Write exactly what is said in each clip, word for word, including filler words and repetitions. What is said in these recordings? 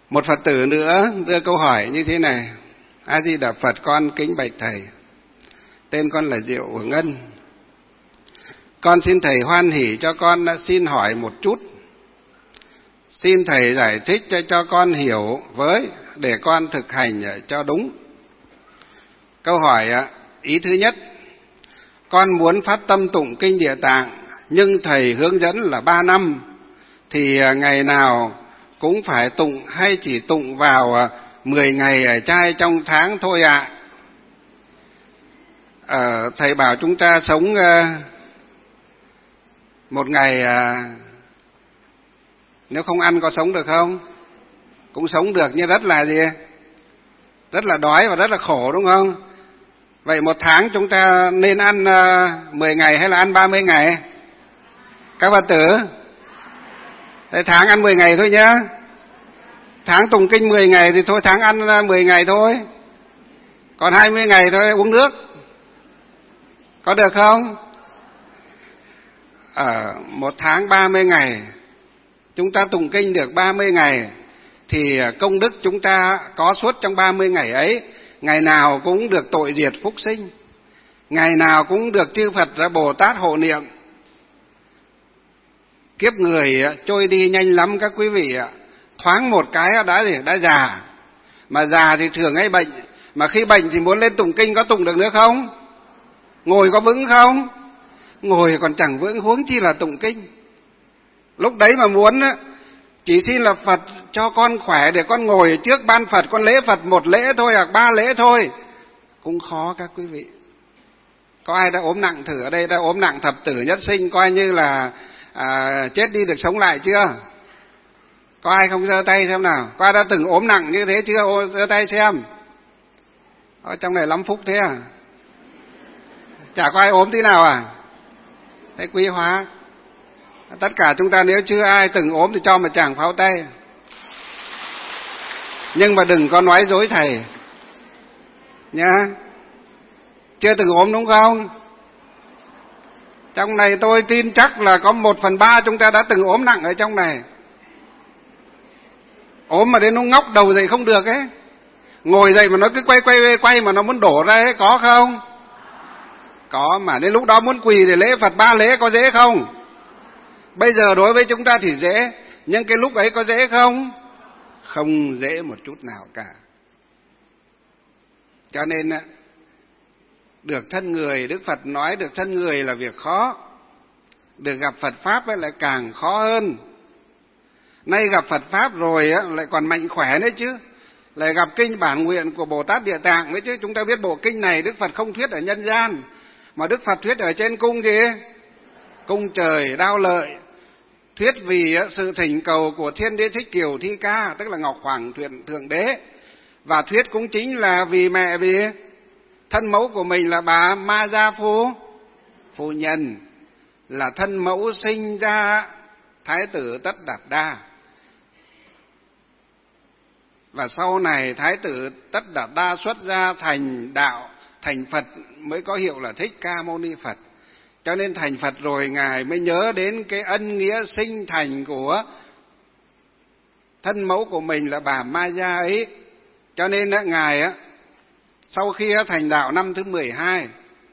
Một Phật tử nữa đưa câu hỏi như thế này: A Di Đà Phật, con kính bạch thầy. Tên con là Diệu Ngân. Con xin thầy hoan hỷ cho con xin hỏi một chút. Xin thầy giải thích cho cho con hiểu với, để con thực hành cho đúng. Câu hỏi ý thứ nhất: con muốn phát tâm tụng kinh Địa Tạng, nhưng thầy hướng dẫn là ba năm, thì ngày nào cũng phải tụng hay chỉ tụng vào mười ngày ở trai trong tháng thôi ạ? À? À, thầy bảo chúng ta sống một ngày, nếu không ăn có sống được không? Cũng sống được, nhưng rất là gì? Rất là đói và rất là khổ, đúng không? Vậy một tháng chúng ta nên ăn mười ngày hay là ăn ba mươi ngày? Các Phật tử, thế tháng ăn mười ngày thôi nhá. Tháng tụng kinh mười ngày thì thôi tháng ăn mười ngày thôi. Còn hai mươi ngày thôi uống nước. Có được không? Ở một tháng ba mươi ngày, chúng ta tụng kinh được ba mươi ngày, thì công đức chúng ta có suốt trong ba mươi ngày ấy. Ngày nào cũng được tội diệt phúc sinh, ngày nào cũng được chư Phật ra Bồ Tát hộ niệm. Kiếp người trôi đi nhanh lắm các quý vị ạ. Thoáng một cái đã gì? Đã già. Mà già thì thường hay bệnh. Mà khi bệnh thì muốn lên tụng kinh có tụng được nữa không? Ngồi có vững không? Ngồi còn chẳng vững, huống chi là tụng kinh. Lúc đấy mà muốn chỉ xin là Phật cho con khỏe để con ngồi trước ban Phật, con lễ Phật một lễ thôi hoặc ba lễ thôi cũng khó các quý vị. Có ai đã ốm nặng thử ở đây, đã ốm nặng thập tử nhất sinh, coi như là à, chết đi được sống lại chưa? Có ai không giơ tay xem nào? Có ai đã từng ốm nặng như thế chưa? Ô, giơ tay xem. Ở trong này lắm phúc thế à? Chả có ai ốm tí nào à? Thế quý hóa. Tất cả chúng ta nếu chưa ai từng ốm thì cho một tràng pháo tay. Nhưng mà đừng có nói dối thầy nhá. Chưa từng ốm đúng không? Trong này tôi tin chắc là có một phần ba chúng ta đã từng ốm nặng ở trong này. Ốm mà đến nó ngóc đầu dậy không được ấy. Ngồi dậy mà nó cứ quay quay quay mà nó muốn đổ ra ấy, có không? Có, mà đến lúc đó muốn quỳ để lễ Phật ba lễ có dễ không? Bây giờ đối với chúng ta thì dễ, nhưng cái lúc ấy có dễ không? Không dễ một chút nào cả. Cho nên được thân người, Đức Phật nói được thân người là việc khó. Được gặp Phật Pháp ấy lại càng khó hơn. Nay gặp Phật Pháp rồi lại còn mạnh khỏe nữa chứ. Lại gặp kinh bản nguyện của Bồ Tát Địa Tạng nữa chứ. Chúng ta biết bộ kinh này Đức Phật không thuyết ở nhân gian, mà Đức Phật thuyết ở trên cung gì? Cung trời Đao Lợi. Thuyết vì sự thỉnh cầu của Thiên Đế Thích Kiều Thi Ca, tức là Ngọc Hoàng Thượng Đế. Và thuyết cũng chính là vì mẹ, vì thân mẫu của mình là bà Ma Gia Phu Phu Nhân, là thân mẫu sinh ra Thái tử Tất Đạt Đa. Và sau này Thái tử Tất Đạt Đa xuất ra thành đạo, thành Phật mới có hiệu là Thích Ca Mâu Ni Phật. Cho nên thành Phật rồi Ngài mới nhớ đến cái ân nghĩa sinh thành của thân mẫu của mình là bà Ma Gia ấy. Cho nên Ngài sau khi thành đạo năm thứ mười hai,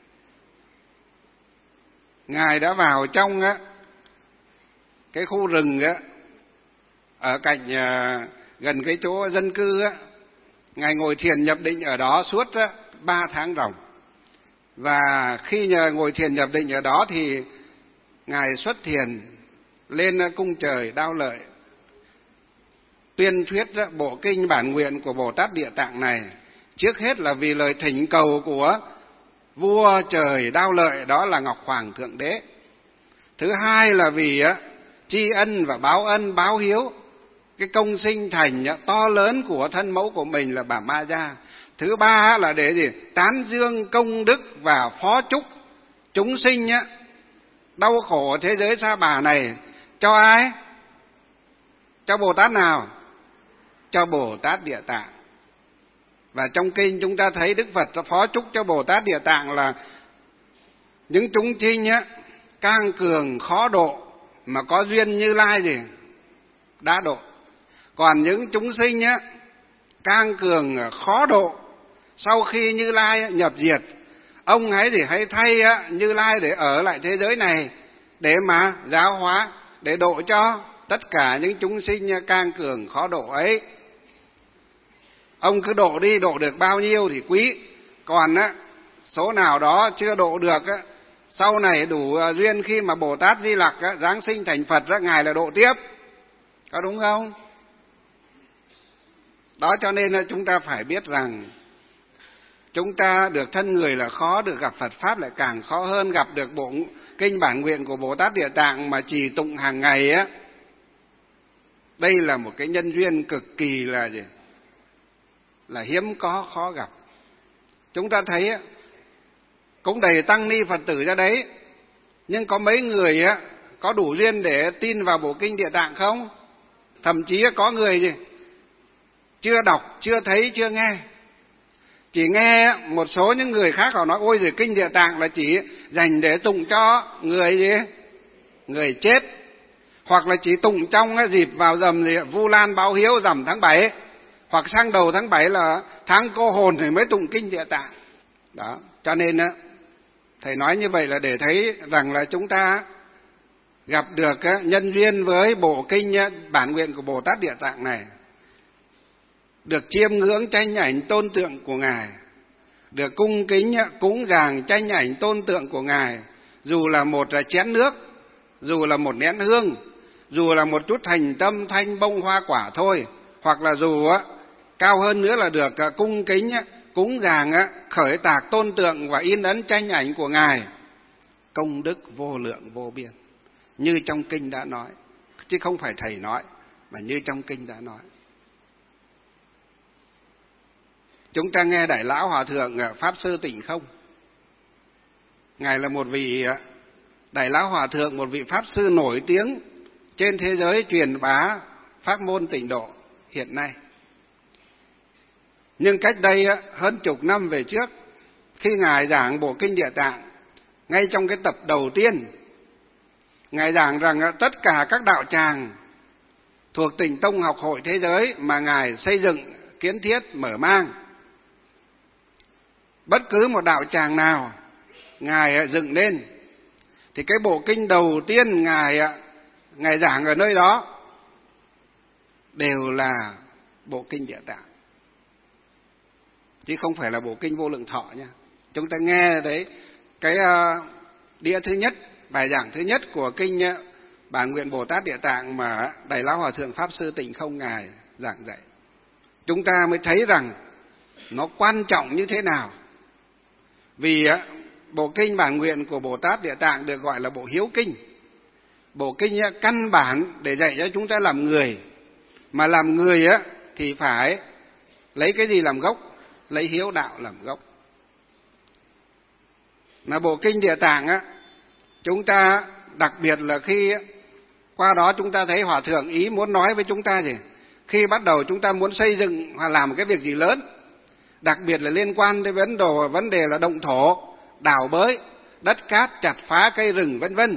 Ngài đã vào trong cái khu rừng ở cạnh gần cái chỗ dân cư. Ngài ngồi thiền nhập định ở đó suốt ba tháng ròng. Và khi nhờ ngồi thiền nhập định ở đó thì Ngài xuất thiền lên cung trời Đao Lợi, tuyên thuyết bộ kinh bản nguyện của Bồ Tát Địa Tạng này. Trước hết là vì lời thỉnh cầu của vua trời Đao Lợi, đó là Ngọc Hoàng Thượng Đế. Thứ hai là vì tri ân và báo ân, báo hiếu cái công sinh thành to lớn của thân mẫu của mình là bà Ma Gia. Thứ ba là để gì? Tán dương công đức và phó chúc chúng sinh nhá, đau khổ thế giới sa bà này. Cho ai? Cho Bồ Tát nào? Cho Bồ Tát Địa Tạng. Và trong kinh chúng ta thấy Đức Phật phó chúc cho Bồ Tát Địa Tạng là những chúng sinh nhá, cang cường khó độ, mà có duyên Như Lai gì? Đã độ. Còn những chúng sinh á, cang cường khó độ, sau khi Như Lai nhập diệt, ông ấy thì hãy thay á, Như Lai để ở lại thế giới này để mà giáo hóa, để độ cho tất cả những chúng sinh cang cường khó độ ấy. Ông cứ độ đi, độ được bao nhiêu thì quý. Còn á, số nào đó chưa độ được á, sau này đủ duyên khi mà Bồ Tát Di Lặc á, giáng sinh thành Phật á, Ngài là độ tiếp. Có đúng không? Đó cho nên là chúng ta phải biết rằng chúng ta được thân người là khó, được gặp Phật Pháp lại càng khó hơn. Gặp được bộ kinh bản nguyện của Bồ Tát Địa Tạng mà trì tụng hàng ngày á, đây là một cái nhân duyên cực kỳ là gì? Là hiếm có, khó gặp. Chúng ta thấy á, cũng đầy tăng ni Phật tử ra đấy, nhưng có mấy người á có đủ duyên để tin vào bộ kinh Địa Tạng không? Thậm chí có người gì chưa đọc, chưa thấy, chưa nghe, chỉ nghe một số những người khác họ nói ôi rồi kinh Địa Tạng là chỉ dành để tụng cho người gì người chết, hoặc là chỉ tụng trong dịp vào rằm gì Vu Lan báo hiếu rằm tháng bảy, hoặc sang đầu tháng bảy là tháng cô hồn thì mới tụng kinh Địa Tạng. Đó, cho nên á, thầy nói như vậy là để thấy rằng là chúng ta gặp được nhân duyên với bộ kinh bản nguyện của Bồ Tát Địa Tạng này, được chiêm ngưỡng tranh ảnh tôn tượng của Ngài, được cung kính cúng dường tranh ảnh tôn tượng của Ngài, dù là một chén nước, dù là một nén hương, dù là một chút thành tâm thanh bông hoa quả thôi, hoặc là dù cao hơn nữa là được cung kính cúng dường khởi tạc tôn tượng và in ấn tranh ảnh của Ngài, công đức vô lượng vô biên, như trong kinh đã nói, chứ không phải thầy nói, mà như trong kinh đã nói. Chúng ta nghe Đại Lão Hòa Thượng Pháp Sư Tịnh Không, Ngài là một vị Đại Lão Hòa Thượng, một vị Pháp Sư nổi tiếng trên thế giới truyền bá pháp môn tịnh độ hiện nay. Nhưng cách đây hơn chục năm về trước, khi Ngài giảng bộ kinh Địa Tạng, ngay trong cái tập đầu tiên, Ngài giảng rằng tất cả các đạo tràng thuộc Tịnh Tông học hội thế giới mà Ngài xây dựng, kiến thiết, mở mang, bất cứ một đạo tràng nào Ngài dựng lên, thì cái bộ kinh đầu tiên Ngài Ngài giảng ở nơi đó đều là bộ kinh Địa Tạng, chứ không phải là bộ kinh Vô Lượng Thọ nha. Chúng ta nghe đấy, cái đĩa thứ nhất, bài giảng thứ nhất của kinh bản nguyện Bồ Tát Địa Tạng mà Đại Lão Hòa Thượng Pháp Sư Tịnh Không Ngài giảng dạy, chúng ta mới thấy rằng nó quan trọng như thế nào. Vì bộ kinh bản nguyện của Bồ Tát Địa Tạng được gọi là bộ hiếu kinh, bộ kinh căn bản để dạy cho chúng ta làm người. Mà làm người á thì phải lấy cái gì làm gốc? Lấy hiếu đạo làm gốc. Mà bộ kinh Địa Tạng á, chúng ta đặc biệt là khi qua đó chúng ta thấy Hòa Thượng ý muốn nói với chúng ta gì? Khi bắt đầu chúng ta muốn xây dựng hoặc làm một cái việc gì lớn, đặc biệt là liên quan đến vấn đề vấn đề là động thổ, đào bới, đất cát, chặt phá cây rừng vân vân,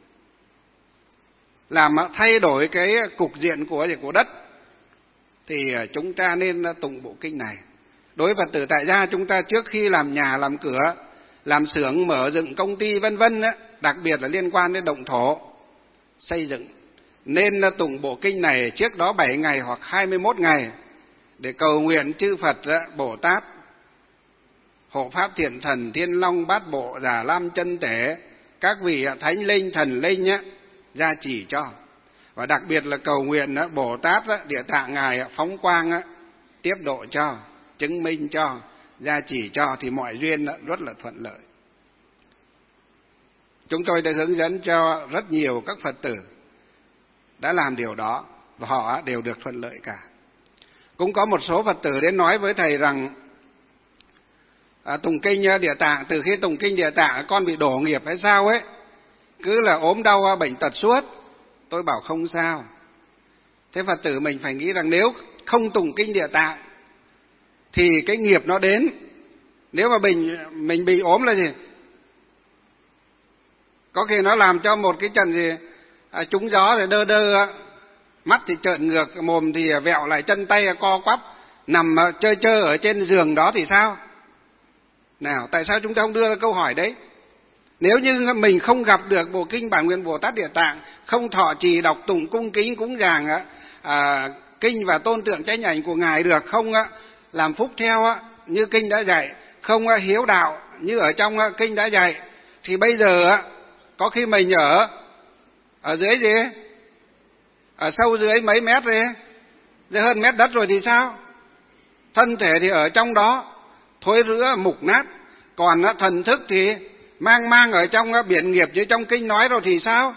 làm thay đổi cái cục diện của của đất, thì chúng ta nên tụng bộ kinh này. Đối với Phật tử tại gia, chúng ta trước khi làm nhà, làm cửa, làm xưởng, mở dựng công ty vân vân, đặc biệt là liên quan đến động thổ, xây dựng, nên tụng bộ kinh này trước đó bảy ngày hoặc hai mươi mốt ngày để cầu nguyện chư Phật, Bồ Tát, hộ pháp thiện thần, thiên long bát bộ, già lam chân tể, các vị thánh linh, thần linh nhé, gia trì cho. Và đặc biệt là cầu nguyện Bồ Tát Địa Tạng Ngài phóng quang tiếp độ cho, chứng minh cho, gia trì cho, thì mọi duyên rất là thuận lợi. Chúng tôi đã hướng dẫn cho rất nhiều các Phật tử đã làm điều đó, và họ đều được thuận lợi cả. Cũng có một số Phật tử đến nói với thầy rằng à, tụng kinh Địa Tạng, từ khi tụng kinh Địa Tạng con bị đổ nghiệp hay sao ấy, cứ là ốm đau bệnh tật suốt. Tôi bảo không sao. Thế Phật tử mình phải nghĩ rằng nếu không tụng kinh Địa Tạng thì cái nghiệp nó đến. Nếu mà mình mình bị ốm là gì? Có khi nó làm cho một cái trận gì à, trúng gió rồi đơ đơ mắt thì trợn ngược, mồm thì vẹo lại, chân tay co quắp, nằm chơi chơi ở trên giường đó thì sao? Nào, tại sao chúng ta không đưa ra câu hỏi đấy? Nếu như mình không gặp được bộ kinh Bản Nguyện Bồ Tát Địa Tạng, không thọ trì đọc tụng cung kính cúng dường à, kinh và tôn tượng chánh ảnh của Ngài được, không á, làm phúc theo á, như kinh đã dạy, không á, hiếu đạo như ở trong á, kinh đã dạy, thì bây giờ á, có khi mình ở ở dưới gì? Ở sâu dưới mấy mét rồi, dưới hơn mét đất rồi thì sao? Thân thể thì ở trong đó, thối rữa mục nát, còn á, thần thức thì mang mang ở trong á, biển nghiệp như trong kinh nói rồi thì sao?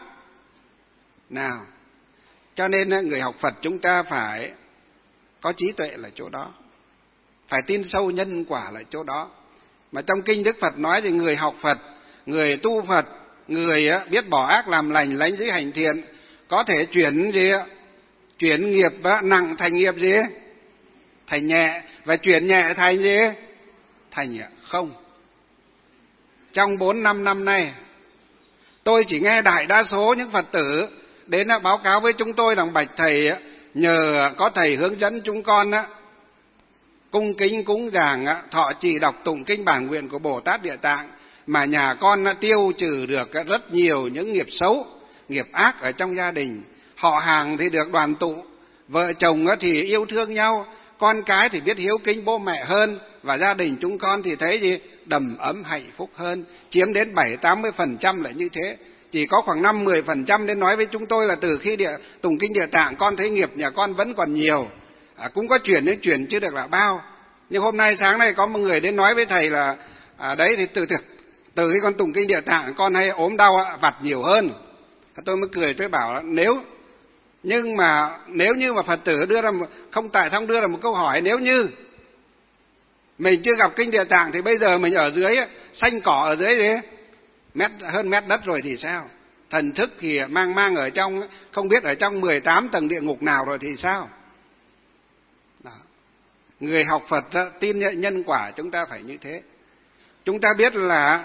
Nào, cho nên á, người học Phật chúng ta phải có trí tuệ là chỗ đó, phải tin sâu nhân quả là chỗ đó. Mà trong kinh Đức Phật nói thì người học Phật, người tu Phật, người á, biết bỏ ác làm lành, lánh dữ hành thiện, có thể chuyển gì ạ? Chuyển nghiệp á, nặng thành nghiệp gì? Thành nhẹ, và chuyển nhẹ thành gì? Thành nhẹ không. Trong bốn năm năm nay, tôi chỉ nghe đại đa số những Phật tử đến báo cáo với chúng tôi rằng bạch thầy, nhờ có thầy hướng dẫn chúng con cung kính cúng dường, thọ trì đọc tụng kinh bản nguyện của Bồ Tát Địa Tạng, mà nhà con tiêu trừ được rất nhiều những nghiệp xấu, nghiệp ác ở trong gia đình. Họ hàng thì được đoàn tụ, vợ chồng thì yêu thương nhau, con cái thì biết hiếu kính bố mẹ hơn, và gia đình chúng con thì thấy gì? Đầm ấm hạnh phúc hơn, chiếm đến bảy tám mươi phần trăm là như thế. Chỉ có khoảng năm mười phần trăm đến nói với chúng tôi là từ khi địa, tụng kinh Địa Tạng con thấy nghiệp nhà con vẫn còn nhiều. À, cũng có chuyển đến chuyển chứ được là bao. Nhưng hôm nay sáng nay có một người đến nói với thầy là à, đấy thì từ từ từ khi con tụng kinh Địa Tạng con hay ốm đau vặt nhiều hơn. Tôi mới cười, tôi bảo là nếu nhưng mà nếu như mà Phật tử đưa ra một, không tại không đưa ra một câu hỏi, nếu như mình chưa gặp kinh Địa Tạng thì bây giờ mình ở dưới xanh cỏ ở dưới đấy, mét hơn mét đất rồi thì sao? Thần thức thì mang mang ở trong, không biết ở trong mười tám tầng địa ngục nào rồi thì sao? Đó. Người học Phật đó, tin nhân quả chúng ta phải như thế. Chúng ta biết là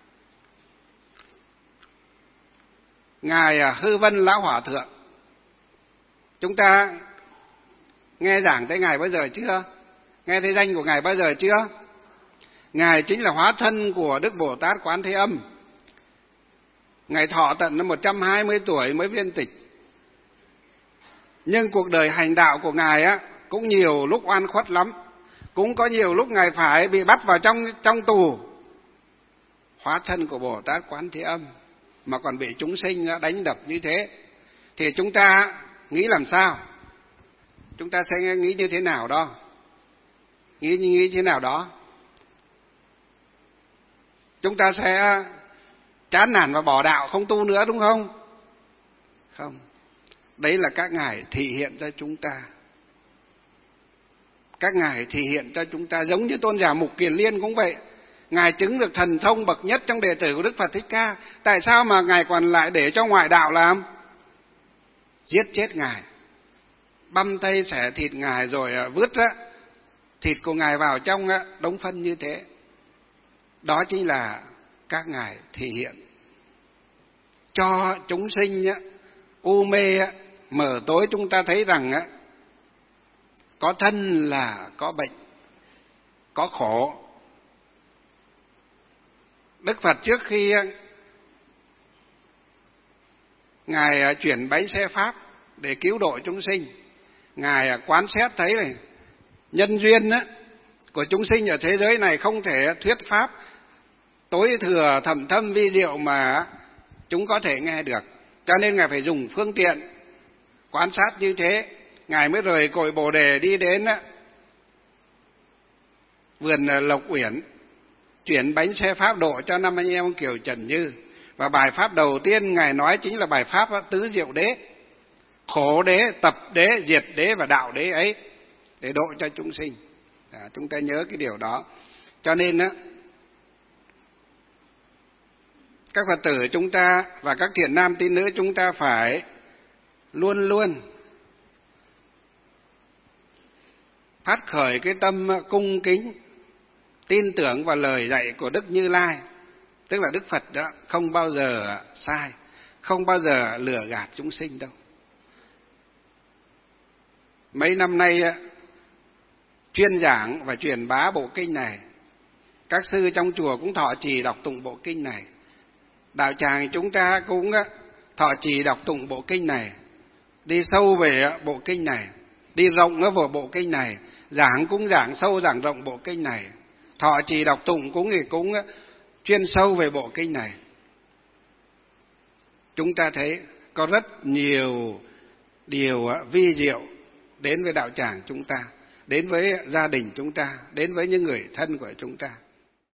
Ngài Hư Vân Lão Hòa Thượng, chúng ta nghe giảng tới Ngài bao giờ chưa? Nghe thấy danh của Ngài bao giờ chưa? Ngài chính là hóa thân của Đức Bồ Tát Quán Thế Âm. Ngài thọ tận năm một trăm hai mươi tuổi mới viên tịch. Nhưng cuộc đời hành đạo của Ngài á cũng nhiều lúc oan khuất lắm. Cũng có nhiều lúc Ngài phải bị bắt vào trong trong tù. Hóa thân của Bồ Tát Quán Thế Âm mà còn bị chúng sinh đánh đập như thế, thì chúng ta nghĩ làm sao? Chúng ta sẽ nghĩ như thế nào đó? Nghĩ nghĩ thế nào đó? Chúng ta sẽ chán nản và bỏ đạo, không tu nữa đúng không? Không. Đấy là các ngài thị hiện cho chúng ta. Các ngài thị hiện cho chúng ta, giống như tôn giả Mục Kiền Liên cũng vậy. Ngài chứng được thần thông bậc nhất trong đệ tử của Đức Phật Thích Ca. Tại sao mà ngài còn lại để cho ngoại đạo làm? Giết chết ngài, băm tay xẻ thịt ngài rồi vứt á, thịt của ngài vào trong á, đống phân như thế. Đó chính là các ngài thể hiện cho chúng sinh á, u mê á, mở tối chúng ta thấy rằng á, có thân là có bệnh, có khổ. Đức Phật trước khi Ngài chuyển bánh xe Pháp để cứu độ chúng sinh, Ngài quán xét thấy này, nhân duyên á, của chúng sinh ở thế giới này không thể thuyết pháp tối thừa thầm thâm vi diệu mà chúng có thể nghe được. Cho nên Ngài phải dùng phương tiện quan sát như thế. Ngài mới rời cội Bồ Đề đi đến á, vườn Lộc Uyển, chuyển bánh xe Pháp độ cho năm anh em Kiều Trần Như. Và bài pháp đầu tiên Ngài nói chính là bài pháp tứ diệu đế, khổ đế, tập đế, diệt đế và đạo đế ấy, để độ cho chúng sinh. À, chúng ta nhớ cái điều đó. Cho nên á, các Phật tử chúng ta và các thiện nam tín nữ chúng ta phải luôn luôn phát khởi cái tâm cung kính, tin tưởng vào lời dạy của Đức Như Lai. Tức là Đức Phật đó không bao giờ sai, không bao giờ lừa gạt chúng sinh đâu. mấy năm nay chuyên giảng và truyền bá bộ kinh này. Các sư trong chùa cũng thọ trì đọc tụng bộ kinh này. Đạo tràng chúng ta cũng thọ trì đọc tụng bộ kinh này, đi sâu về bộ kinh này, đi rộng nó vào bộ kinh này, giảng cũng giảng sâu giảng rộng bộ kinh này, thọ trì đọc tụng cũng thì cũng chuyên sâu về bộ kinh này. Chúng ta thấy có rất nhiều điều vi diệu đến với đạo tràng chúng ta, đến với gia đình chúng ta, đến với những người thân của chúng ta.